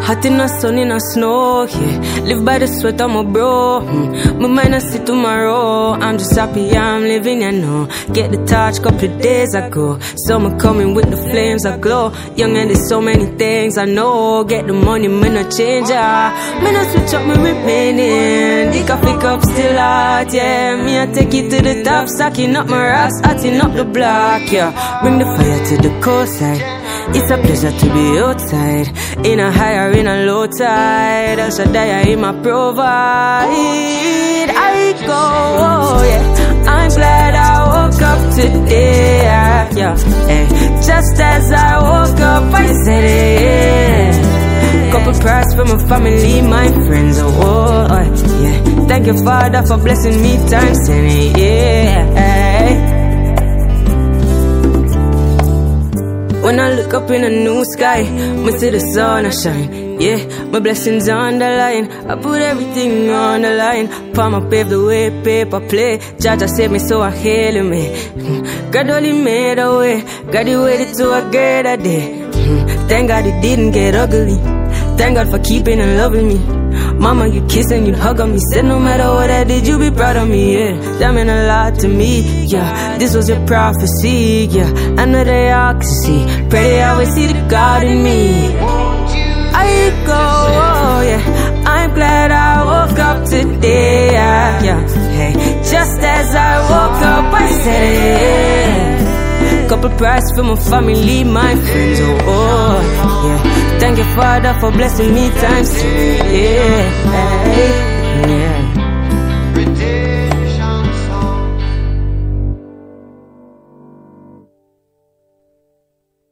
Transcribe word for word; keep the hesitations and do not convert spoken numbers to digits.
Hot in the sun, in the snow, yeah. Live by the sweat of my bro. Mm. My mind I see tomorrow. I'm just happy I'm living, you know. Get the touch couple of days ago. Summer coming with the flames that glow. Young and there's so many things I know. Get the money, me no change, ah. Me no switch up, me remaining. The coffee cup still hot, yeah. Me I take it to the top, stacking up my rocks, hotting up the block, yeah. Bring the fire to the coastside. It's a pleasure to be outside. In a high or in a low tide, El Shaddai in my provide. I go, oh, yeah. I'm glad I woke up today, yeah, yeah. Hey. Just as I woke up, I said it, yeah. Couple prayers for my family, my friends, oh, oh, oh, yeah. Thank you, Father, for blessing me times ten, yeah. When I look up in a new sky, me see the sun I shine. Yeah, my blessings on the line. I put everything on the line. Palm pave the way, paper play. Jaja saved me, so I hail me. God only made a way. God he waited to a greater day. Thank God it didn't get ugly. Thank God for keeping and loving me. Mama, you kiss and you hug on me. Said no matter what I did, you be proud of me, yeah. That meant a lot to me, yeah. This was your prophecy, yeah. I know they all can see. Pray they always see the God in me. I go, oh, yeah. I'm glad I woke up today, yeah, yeah. Hey, just as I woke up, I said it, yeah. Couple prayers for my family, my friends, oh, oh, yeah. Thank you, Father, for blessing me times two, yeah, yeah.